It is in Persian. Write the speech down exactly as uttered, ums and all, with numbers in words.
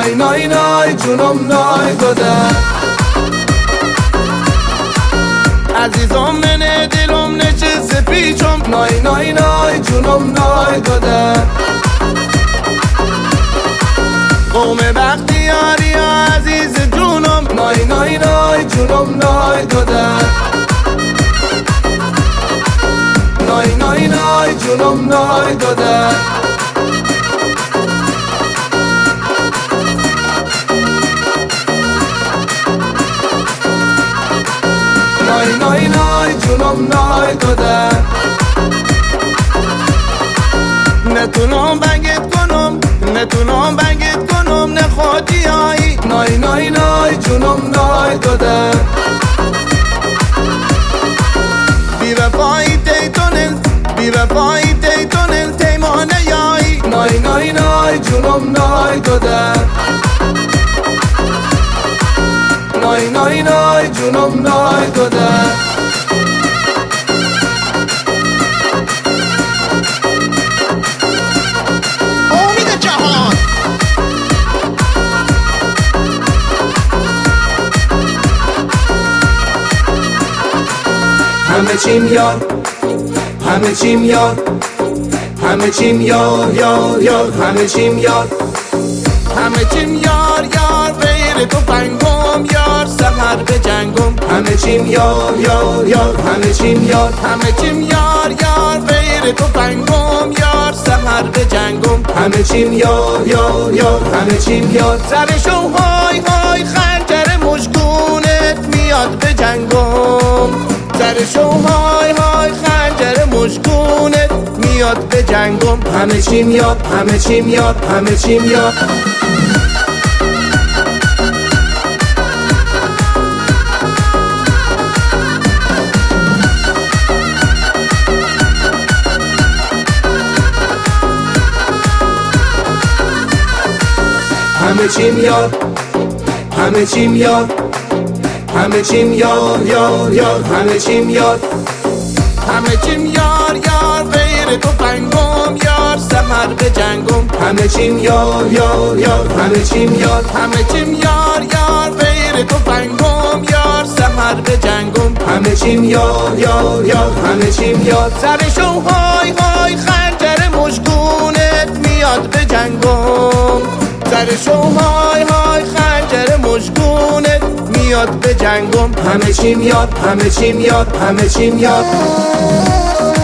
نای نای نای جونم نای داده عزیزم من دلم نشسته پیچم نای نای نای جونم نای داده قوم بختیاری عزیز جونم نای نای نای جونم نای داده نای نای نای جونم نای داده نای نای نای جونم نای داده نتونم بنگت کنم نتونم بنگت کنم نخواهی آیی نای نای نای جونم نای داده بی وفایی تیتونل بی وفایی تیتونل تیمانه یایی نای نای نای جونم نای داده نای نای نای جونم نای داده امید جهان همه چیم یار همه چیم یار همه چیم یار یار یار همه چیم یار همه چیم یار یار غیر تو پنگم یار سحر به جنگم همه چیم یار یار یار همه چیم یار همه چیم یار یار غیر تو پنگم یار سحر به جنگم همه چیم یار یار یار همه چیم یار سرشو های های خنجر مشکونت میاد به جنگم سرشو های های خنجر مشکونت میاد به جنگم همه چیم یار همه چیم یار همه چیم یار همه چیم یار همه چیم یار همه چیم یار یار یار همه چیم یار همه چیم یار یار غیر تو پنگم یار سحر به جنگم همه چیم یار یار یار همه چیم یار همه چیم یار یار غیر تو پنگم یار سحر به جنگم همه چیم یار یار یار همه چیم یار سرشو های های خنجر مشکونت میاد به جنگم سرشو های های خنجر مشکونت میاد به جنگم همه چیم یار همه چیم یار همه چیم یار